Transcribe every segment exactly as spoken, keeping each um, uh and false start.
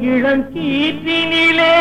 இளங்கீற்றினிலே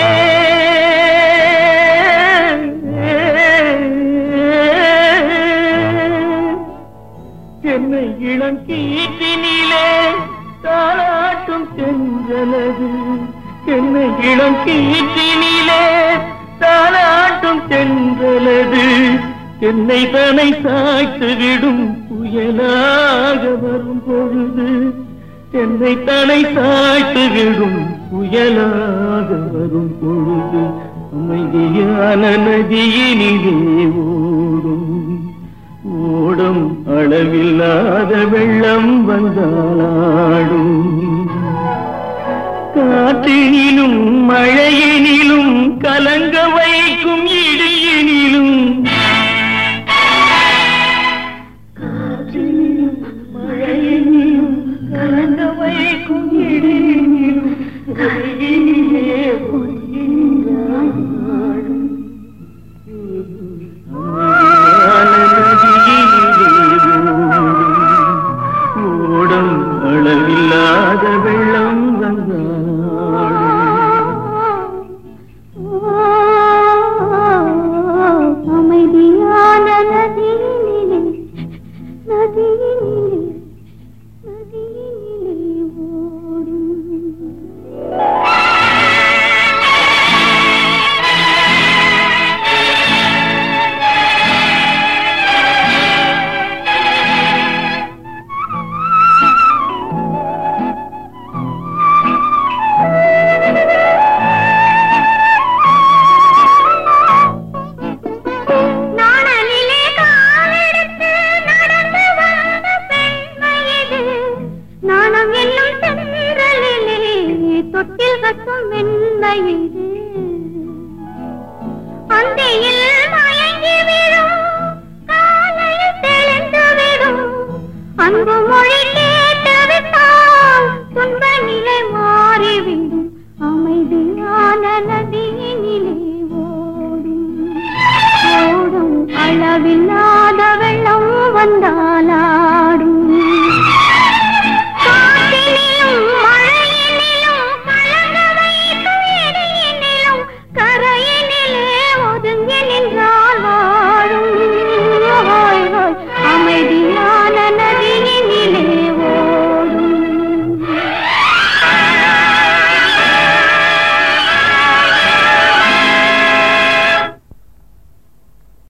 என்னை இளங்கீற்றினிலே தாலாட்டும் தென்றலது என்னை இளங்கீற்றினிலே தாலாட்டும் தென்றலது என்னை தனை சாய்த்து விடும் புயலாக வரும் பொழுது என்னை தனை சாய்த்து விடும் புயலாக வரும் பொழுது அமைதியான நதியினிலே ஓடும் ஓடும் அளவில்லாத வெள்ளம் வந்தாடும் காற்றினிலும் மழையினிலும் கலங்க வைக்கும் இடியினிலும் காற்றினிலும் மழையினிலும் கலங்க வைக்கும் இடியினிலும் கையினிலே பொய்கின்றாய் ஓடும் அளவில்லாத வெள்ளம் அமைதியான நதியினிலே நதியினிலே நதியினிலே ஓடும் அளவில்லாத வெள்ளம் வந்தாலா